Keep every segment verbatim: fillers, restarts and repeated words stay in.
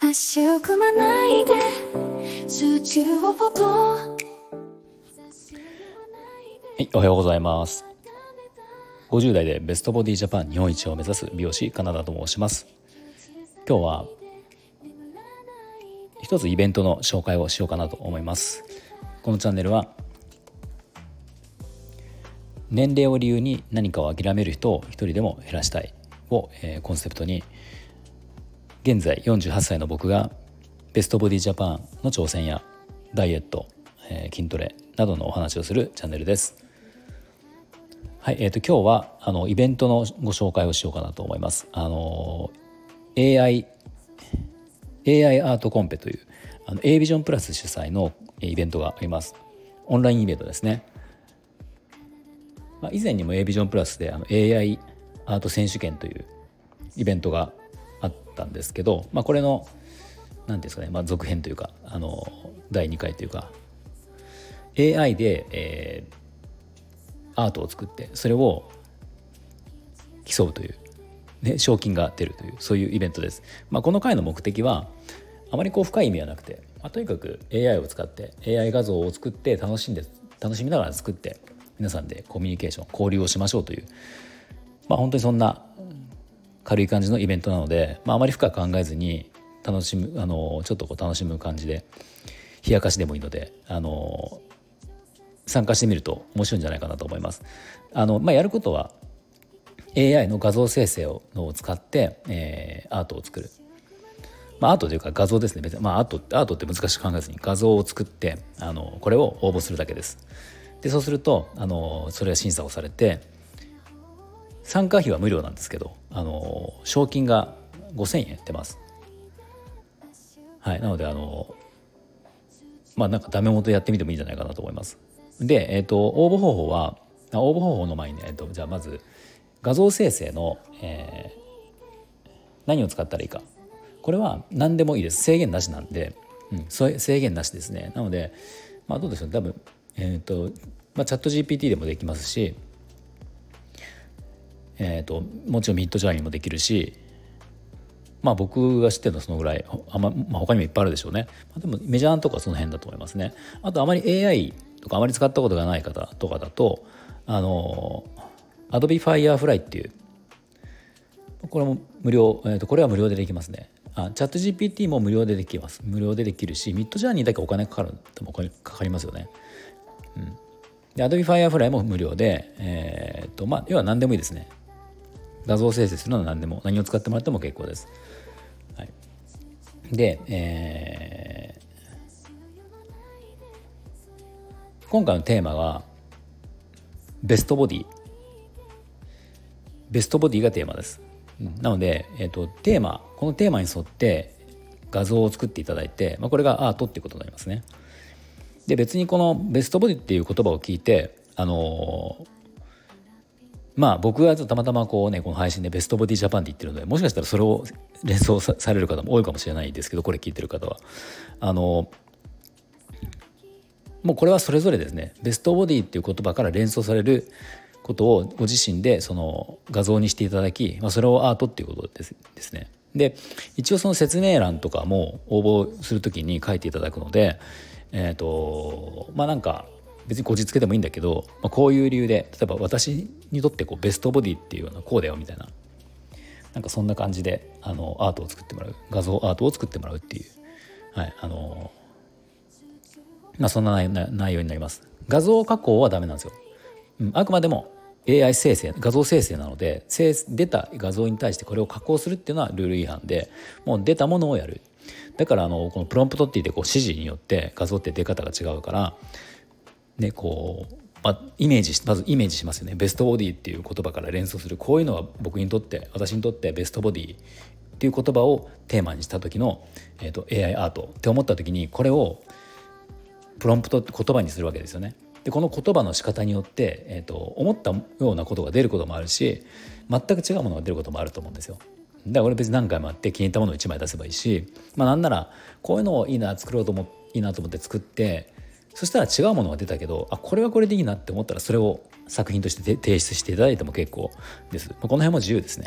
足を組まないで数値をポポはい、おはようございます。ごじゅう代でベストボディジャパン日本一を目指す美容師カナダと申します。今日は一つイベントの紹介をしようかなと思います。このチャンネルは年齢を理由に何かを諦める人を一人でも減らしたいを、えー、コンセプトに、現在よんじゅうはっさいの僕がベストボディジャパンの挑戦やダイエット、えー、筋トレなどのお話をするチャンネルです。はい、えーと今日はあのイベントのご紹介をしようかなと思います。あの エーアイ エーアイ アートコンペというあの A ビジョンプラス主催のイベントがあります。オンラインイベントですね。まあ、以前にも A ビジョンプラスであの エーアイ アート選手権というイベントがあったんですけど、まあ、これの何ですかね、まあ、続編というかあのだいにかいというか エーアイ で、えー、アートを作ってそれを競うという、ね、賞金が出るというそういうイベントです。まあ、この回の目的はあまりこう深い意味はなくて、まあ、とにかく エーアイ を使って エーアイ 画像を作って楽しんで楽しみながら作って皆さんでコミュニケーション交流をしましょうという、まあ、本当にそんな軽い感じのイベントなので、まあ、あまり深く考えずに楽しむあのちょっとこう楽しむ感じで冷やかしでもいいのであの参加してみると面白いんじゃないかなと思います。あの、まあ、やることは エーアイ の画像生成をのを使って、えー、アートを作る、まあ、アートというか画像ですね。別に、まあ、アート、アートって難しく考えずに画像を作ってあのこれを応募するだけです。でそうするとあのそれが審査をされて、参加費は無料なんですけどあの賞金がごせんえん出ます。はい、なのであのまあなんかダメ元でやってみてもいいんじゃないかなと思います。で、えー、と応募方法は応募方法の前に、ねえー、とじゃあまず画像生成の、えー、何を使ったらいいか、これは何でもいいです。制限なしなんで、うん、そ制限なしですね。なので、まあ、どうでしょう、多分、えーとまあ、チャット ジーピーティー でもできますし、えー、ともちろんミッドジャーニーもできるし、まあ僕が知ってるのはそのぐらい、あ、ままあ、他にもいっぱいあるでしょうね。まあ、でもメジャーなとこはその辺だと思いますね。あとあまり エーアイ とかあまり使ったことがない方とかだと、あの Adobe Firefly っていう、これも無料、えー、とこれは無料でできますね。あ、チャット ジーピーティー も無料でできます。無料でできるし、ミッドジャーニーだけお金かかるともお金かかりますよね。うん。で Adobe Firefly も無料で、えー、とまあ要は何でもいいですね。画像生成するのは何でも、何を使ってもらっても結構です。はい、で、えー、今回のテーマはベストボディベストボディがテーマです。なので、えーと、テーマこのテーマに沿って画像を作っていただいて、まあ、これがアートっていうことになりますね。で別にこのベストボディっていう言葉を聞いて、あのーまあ僕がたまたまこうねこの配信でベストボディジャパンって言ってるので、もしかしたらそれを連想 さ, される方も多いかもしれないですけど、これ聞いてる方はあのもうこれはそれぞれですね、ベストボディっていう言葉から連想されることをご自身でその画像にしていただき、まあ、それをアートっていうことですですね。で一応その説明欄とかも応募するときに書いていただくので、えっとまあなんか別にこじつけてもいいんだけど、まあ、こういう理由で、例えば私にとってこうベストボディっていうようなこうだよみたいな、なんかそんな感じであのアートを作ってもらう、画像アートを作ってもらうっていう、はいあのまあ、そんな内容になります。画像加工はダメなんですよ、うん、あくまでも エーアイ 生成、画像生成なので、出た画像に対してこれを加工するっていうのはルール違反で、もう出たものをやる。だからあのこのプロンプトって言ってこう指示によって画像って出方が違うからね、こう、まあ、イメージまずイメージしますよね。ベストボディっていう言葉から連想する、こういうのは僕にとって私にとってベストボディっていう言葉をテーマにした時の、えーと、エーアイ アートって思った時に、これをプロンプトって言葉にするわけですよね。でこの言葉の仕方によって、えーと、思ったようなことが出ることもあるし、全く違うものが出ることもあると思うんですよ。だからこれ別に何回もあって気に入ったものをいちまい出せばいいし、まあ、なんならこういうのをいいな作ろうと思いいなと思って作って、そしたら違うものが出たけど、あこれはこれでいいなって思ったらそれを作品として提出していただいても結構です。この辺も自由ですね。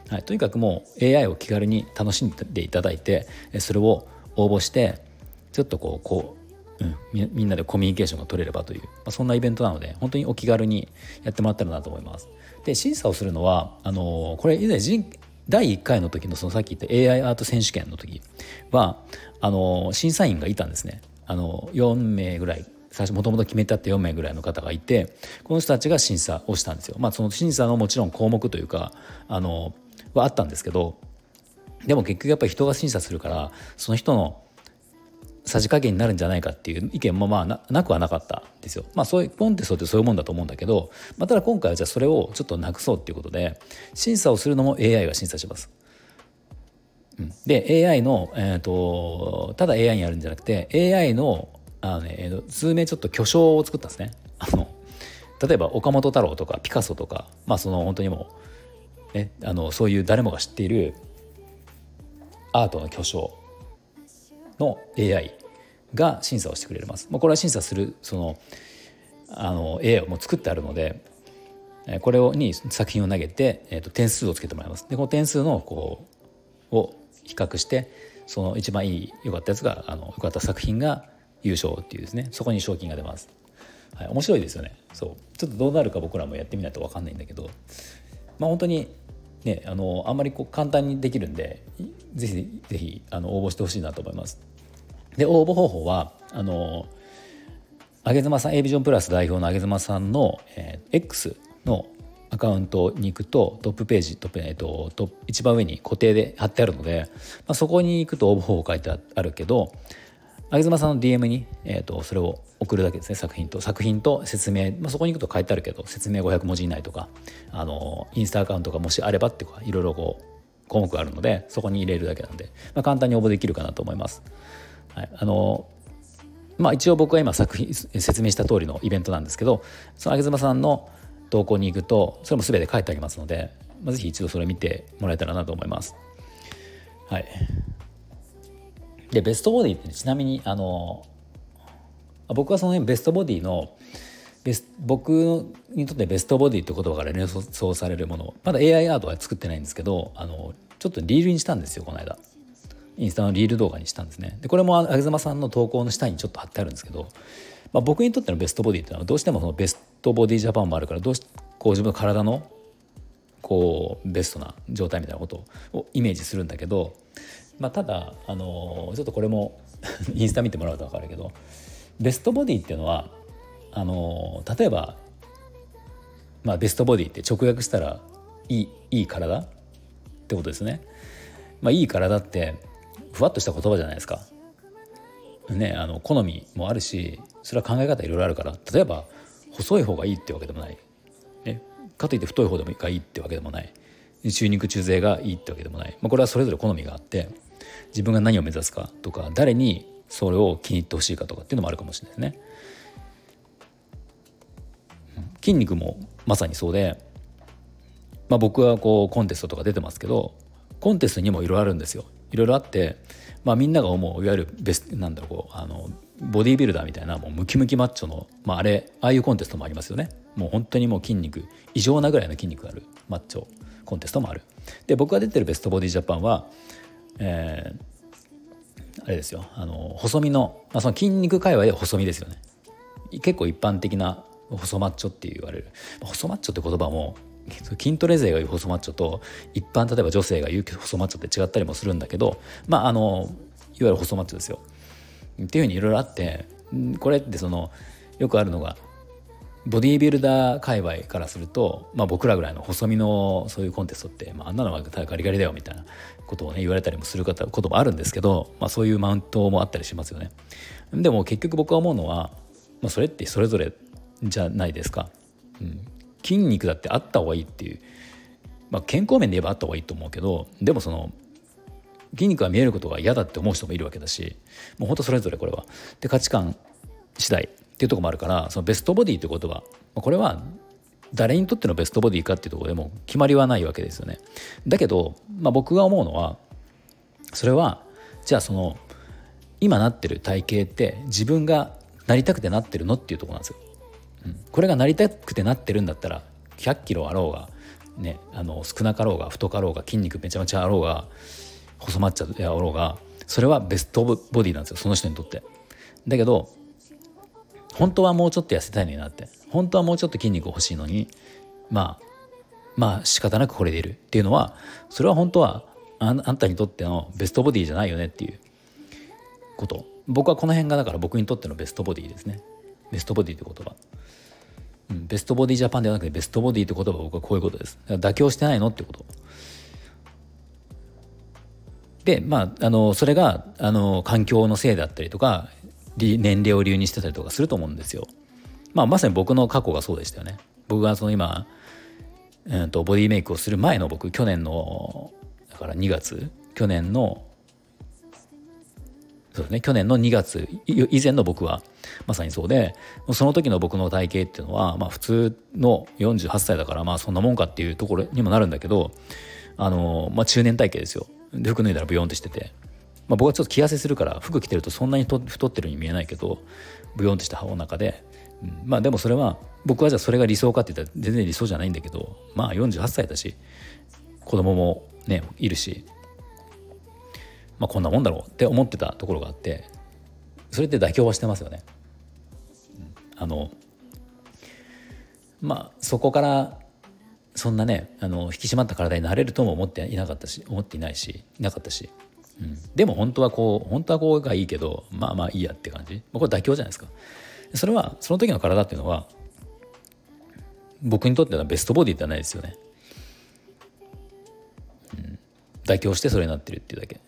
はい、とにかくもう エーアイ を気軽に楽しんでいただいて、それを応募してちょっとこうこう、うん、み, みんなでコミュニケーションが取れればという、まあ、そんなイベントなので本当にお気軽にやってもらったらなと思います。で審査をするのはあのこれ以前だいいっかいの時のそのさっき言った エーアイ アート選手権の時はあの審査員がいたんですね。あのよんめいぐらい最初もともと決めてあってよんめいぐらいの方がいて、この人たちが審査をしたんですよ。まあその審査のもちろん項目というかあのはあったんですけど、でも結局やっぱり人が審査するからその人のさじ加減になるんじゃないかっていう意見もまあ な, なくはなかったんですよ。まあそういうコンテストってそういうもんだと思うんだけど、まあ、ただ今回はじゃあそれをちょっとなくそうっていうことで審査をするのも エーアイ が審査します。うん、で エーアイ の、えー、とただ エーアイ にやるんじゃなくて エーアイ のあの、ね、えー、数名ちょっと巨匠を作ったんですね。あの例えば岡本太郎とかピカソとか、まあその本当にもう、ね、あのそういう誰もが知っているアートの巨匠の エーアイ が審査をしてくれます。まあ、これは審査するそのあの エーアイ をもう作ってあるので、これをに作品を投げて、えー、と点数をつけてもらいます。でこの点数のこうを比較してその一番いい良かったやつがあの良かった作品が優勝っていうですね、そこに賞金が出ます。はい、面白いですよね。そうちょっとどうなるか僕らもやってみないと分かんないんだけど、まあ本当にね、あのあんまりこう簡単にできるんでぜひぜひあの応募してほしいなと思います。で応募方法はあの上妻さん A ビジョンプラス代表の上妻さんの、えー、X のアカウントに行くとトップページトップ、えー、とトップ一番上に固定で貼ってあるので、まあ、そこに行くと応募方法書いてあるけど上妻さんの ディーエム に、えー、とそれを送るだけですね。作品と作品と説明、まあ、そこに行くと書いてあるけど説明ごひゃくもじ以内とかあのインスタアカウントがもしあればっていうかいろいろこう項目があるのでそこに入れるだけなんで、まあ、簡単に応募できるかなと思います。はい、あのまあ、一応僕は今作品説明した通りのイベントなんですけど、その上妻さんの投稿に行くとそれも全て書いてありますので、まあ、ぜひ一度それ見てもらえたらなと思います。はい、でベストボディってちなみにあの僕はその辺ベストボディのベス僕にとってベストボディって言葉から連想されるものまだ エーアイ アートは作ってないんですけど、あのちょっとリールにしたんですよこの間。インスタのリール動画にしたんですね。でこれも上妻さんの投稿の下にちょっと貼ってあるんですけど、まあ、僕にとってのベストボディっていうのはどうしてもそのベストボディジャパンもあるからどうしこう自分の体のこうベストな状態みたいなことをイメージするんだけど、まあ、ただあのちょっとこれもインスタ見てもらうと分かるけどベストボディっていうのはあの例えば、まあ、ベストボディって直訳したらいい、いい体ってことですね。まあ、いい体ってふわっとした言葉じゃないですか。ね、あの好みもあるしそれは考え方いろいろあるから、例えば細い方がいいってわけでもない、ね、かといって太い方がいいってわけでもない、中肉中背がいいってわけでもない、まあ、これはそれぞれ好みがあって自分が何を目指すかとか誰にそれを気に入ってほしいかとかっていうのもあるかもしれないですね。筋肉もまさにそうで、まあ、僕はこうコンテストとか出てますけどコンテストにもいろいろあるんですよ。いろいろあって、まあ、みんなが思ういわゆるベスなんだろうこうあのボディービルダーみたいなもうムキムキマッチョの、まあ、あれああいうコンテストもありますよね。もう本当にもう筋肉異常なぐらいの筋肉があるマッチョコンテストもある。で僕が出てるベストボディジャパンは、えー、あれですよあの細身の、まあ、その筋肉界隈で細身ですよね。結構一般的な細マッチョって言われる細マッチョって言葉も筋トレ勢が言う細マッチョと一般例えば女性が言う細マッチョって違ったりもするんだけど、まああのいわゆる細マッチョですよっていうふうにいろいろあって、これってそのよくあるのがボディービルダー界隈からすると、まあ、僕らぐらいの細身のそういうコンテストって、まあ、あんなのはガリガリだよみたいなことをね言われたりもする方こともあるんですけど、まあ、そういうマウントもあったりしますよね。でも結局僕は思うのは、まあ、それってそれぞれじゃないですか。うん、筋肉だってあった方がいいっていう、まあ、健康面で言えばあった方がいいと思うけど、でもその筋肉が見えることが嫌だって思う人もいるわけだし、もう本当それぞれこれはで価値観次第っていうところもあるから、そのベストボディってことはこれは誰にとってのベストボディかっていうところでも決まりはないわけですよね。だけど、まあ、僕が思うのはそれはじゃあその今なってる体型って自分がなりたくてなってるのっていうところなんですよ。うん、これがなりたくてなってるんだったらひゃっキロあろうがね、あの少なかろうが太かろうが筋肉めちゃめちゃあろうが細まっちゃうやろうが、それはベストボディなんですよ、その人にとって。だけど本当はもうちょっと痩せたいのになって、本当はもうちょっと筋肉欲しいのに、まあまあ仕方なくこれでいるっていうのは、それは本当は あ, あんたにとってのベストボディじゃないよねっていうこと。僕はこの辺がだから僕にとってのベストボディですね。ベストボディって言葉、うん、ベストボディジャパンではなくてベストボディって言葉は僕はこういうことです。だから妥協してないのってことで、まあ、あのそれがあの環境のせいだったりとか年齢を理由にしてたりとかすると思うんですよ。まあ、まさに僕の過去がそうでしたよね。僕がその今、えー、とボディメイクをする前の僕、去年のだからにがつ、去年のそうですね、去年のにがつ以前の僕はまさにそうで、その時の僕の体型っていうのは、まあ、普通のよんじゅうはっさいだからまあそんなもんかっていうところにもなるんだけど、あの、まあ、中年体型ですよ。で服脱いだらブヨンとしてて、まあ、僕はちょっと気痩せするから服着てるとそんなにと太ってるように見えないけど、ブヨンとしたお腹で、うん、まあでもそれは僕はじゃあそれが理想かって言ったら全然理想じゃないんだけど、まあよんじゅうはっさいだし子供もねいるし、まあこんなもんだろうって思ってたところがあって、それって妥協はしてますよね。うん、あのまあそこからそんなね、あの引き締まった体になれるとも思っていなかったし、思っていないしいなかったし、うん、でも本当はこう本当はこうがいいけど、まあまあいいやって感じ。これ妥協じゃないですか。それはその時の体っていうのは僕にとってはベストボディではないですよね。うん、妥協してそれになってるっていうだけ。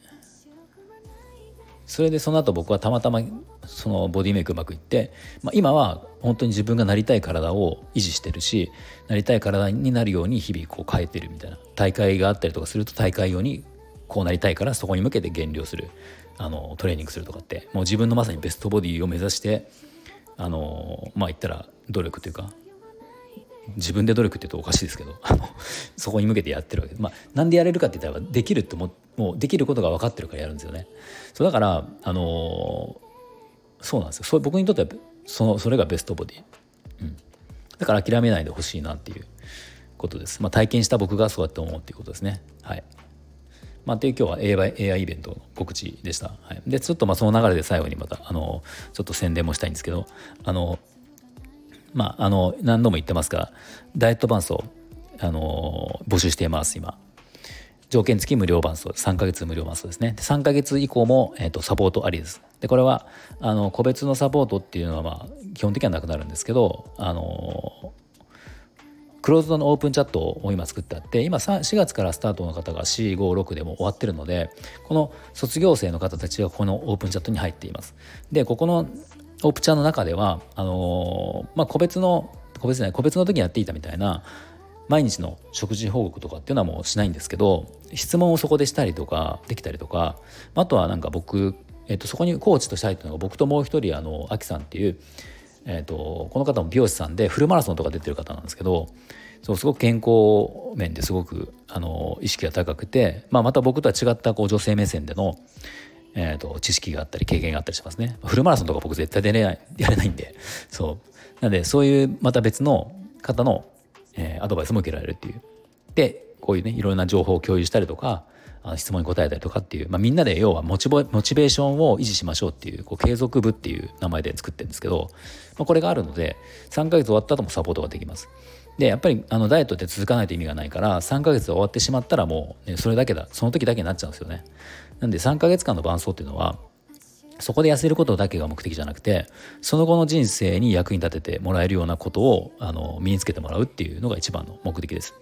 それでその後僕はたまたまそのボディメイクうまくいって、まあ、今は本当に自分がなりたい体を維持してるし、なりたい体になるように日々こう変えてるみたいな。大会があったりとかすると大会用にこうなりたいからそこに向けて減量する、あのトレーニングするとかって、もう自分のまさにベストボディを目指して、あのまあ言ったら努力というか、自分で努力って言うとおかしいですけど、あのそこに向けてやってるわけで、まあ、なんでやれるかって言ったらできるってももうできることが分かってるからやるんですよね。そうだから、あのー、そうなんですよ。それ僕にとってはそのそれがベストボディ、うん、だから諦めないでほしいなっていうことです。まあ、体験した僕がそうやって思うっていうことですね。はい。まあ、っていう今日は エーアイ, エーアイ イベントの告知でした。はい、でちょっとまあその流れで最後にまたあのちょっと宣伝もしたいんですけど、あのまあ、あの何度も言ってますがダイエット伴走、あの募集しています今。条件付き無料伴走、さんかげつ無料伴走ですね。でさんかげつ以降も、えー、とサポートありです。でこれはあの個別のサポートっていうのは、まあ、基本的にはなくなるんですけど、あのクローズドのオープンチャットを今作ってあって、今しがつからスタートの方がよん、ご、ろくでも終わってるので、この卒業生の方たちがこのオープンチャットに入っています。でここのオープンチャーの中ではあのーまあ、個別の個別じゃない個別の時にやっていたみたいな毎日の食事報告とかっていうのはもうしないんですけど、質問をそこでしたりとかできたりとか、あとはなんか僕、えっと、そこにコーチとしたいというのが僕ともう一人あのアキさんっていう、えっと、この方も美容師さんでフルマラソンとか出てる方なんですけど、そうすごく健康面ですごくあの意識が高くて、まあ、また僕とは違ったこう女性目線でのえー、と知識があったり経験があったりしますね。フルマラソンとか僕絶対出れないやれないんで、そうなのでそういうまた別の方の、えー、アドバイスも受けられるっていう。でこういうねいろんな情報を共有したりとか、あの質問に答えたりとかっていう、まあ、みんなで要はモチベ、モチベーションを維持しましょうっていう、こう継続部っていう名前で作ってるんですけど、まあ、これがあるのでさんかげつ終わった後もサポートができます。でやっぱりあのダイエットって続かないと意味がないから、さんかげつ終わってしまったらもう、ね、それだけだその時だけになっちゃうんですよね。なんでさんかげつかんの伴走っていうのはそこで痩せることだけが目的じゃなくて、その後の人生に役に立ててもらえるようなことをあの身につけてもらうっていうのが一番の目的です。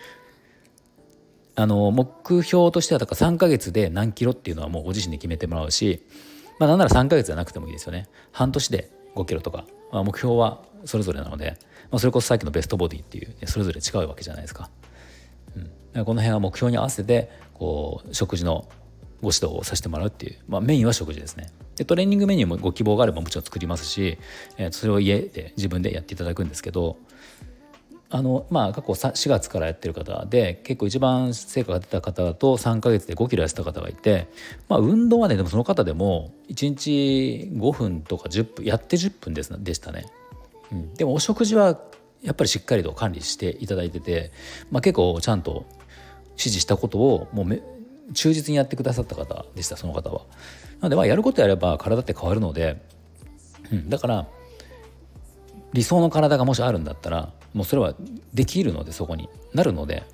あの目標としてはだからさんかげつで何キロっていうのはもうご自身で決めてもらうし、まあ、なんならさんかげつじゃなくてもいいですよね。半年でごキロとか、まあ、目標はそれぞれなので、まあ、それこそさっきのベストボディっていう、ね、それぞれ違うわけじゃないですか。うん、だからこの辺は目標に合わせてこう食事のご指導をさせてもらうっていう、まあ、メインは食事ですね。でトレーニングメニューもご希望があればもちろん作りますし、えー、それを家で自分でやっていただくんですけど、あのまあ過去しがつからやってる方で結構一番成果が出た方だとさんかげつでごキロ痩せた方がいて、まあ、運動はねでもその方でもいちにちごふんとかじゅっぷんやってじゅっぷんですでしたね。うん、でもお食事はやっぱりしっかりと管理していただいてて、まあ、結構ちゃんと指示したことをもうめ忠実にやってくださった方でした、その方は。なのでまあやることやれば体って変わるので、うん、だから理想の体がもしあるんだったらもうそれはできるので、そこになるので、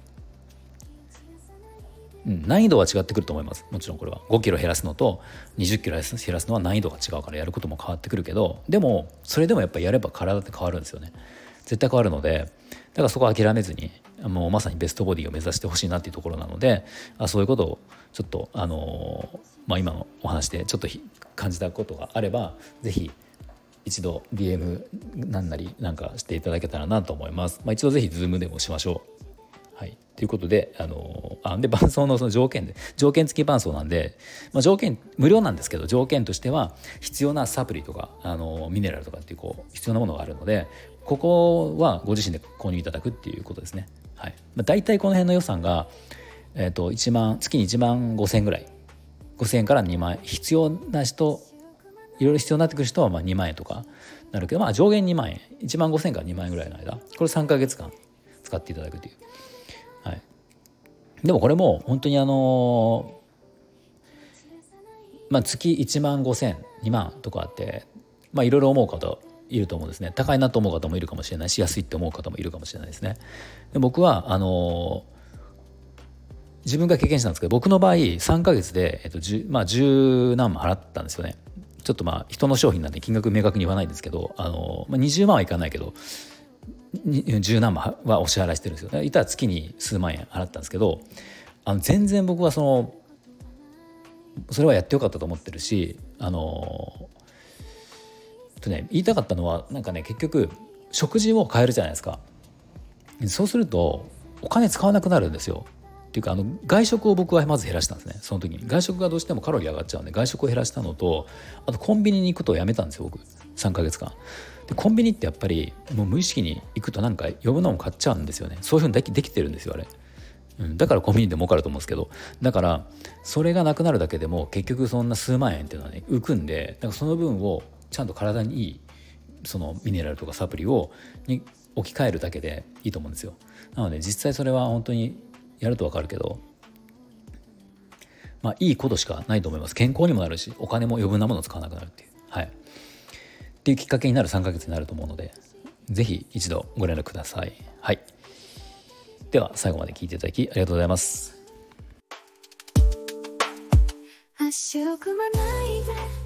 うん、難易度は違ってくると思います。もちろんこれはごキロ減らすのとにじゅっキロ減らすのは難易度が違うからやることも変わってくるけど、でもそれでもやっぱりやれば体って変わるんですよね。絶対変わるので、だからそこは諦めずにもうまさにベストボディを目指してほしいなっていうところなので、あそういうことをちょっとあのーまあ、今のお話でちょっと感じたことがあればぜひ一度 ディーエム なんなりなんかしていただけたらなと思います。まあ、一度ぜひ Zoom でもしましょう。はい、ということで、あのあで伴走のその条件で条件付き伴走なんで、まあ、条件無料なんですけど条件としては必要なサプリとかあのミネラルとかっていうこう必要なものがあるので、ここはご自身で購入いただくっていうことですね。はい、まあ、大体この辺の予算が、えー、といちまん月にいちまんごせんえんぐらい、ごせんえんからにまん円、必要な人いろいろ必要になってくる人はまあにまん円とかなるけど、まあ、上限にまん円、いちまんごせんえんからにまん円ぐらいの間、これさんかげつかん使っていただくという。はい、でもこれも本当にあのまあ月いちまんごせん、にまんとかあってまあいろいろ思う方いると思うんですね。高いなと思う方もいるかもしれないし、安いって思う方もいるかもしれないですね。で僕はあの自分が経験したんですけど、僕の場合さんかげつで、えっとじゅまあ、十何万払ったんですよね。ちょっとまあ人の商品なんで金額明確に言わないんですけど、あの、まあ、にじゅうまんはいかないけど十何万はお支払いしてるんですよ。いたら月に数万円払ったんですけど、あの全然僕はそのそれはやってよかったと思ってるし、あのとね言いたかったのはなんかね、結局食事を変えるじゃないですか。そうするとお金使わなくなるんですよ。っていうかあの外食を僕はまず減らしたんですね。その時に外食がどうしてもカロリー上がっちゃうんで外食を減らしたのと、あとコンビニに行くとやめたんですよ僕、さんかげつかんで。コンビニってやっぱりもう無意識に行くとなんか余分なもん買っちゃうんですよね。そういうふうにでき、できてるんですよあれ、うん、だからコンビニで儲かると思うんですけど、だからそれがなくなるだけでも結局そんな数万円っていうのはね浮くんで、だからその分をちゃんと体にいいそのミネラルとかサプリをに置き換えるだけでいいと思うんですよ。なので実際それは本当にやると分かるけど、まあいいことしかないと思います。健康にもなるしお金も余分なものを使わなくなるっていう、はい、っていうきっかけになるさんかげつになると思うので、ぜひ一度ご連絡ください。はい、では最後まで聞いていただきありがとうございます。 足を組まないで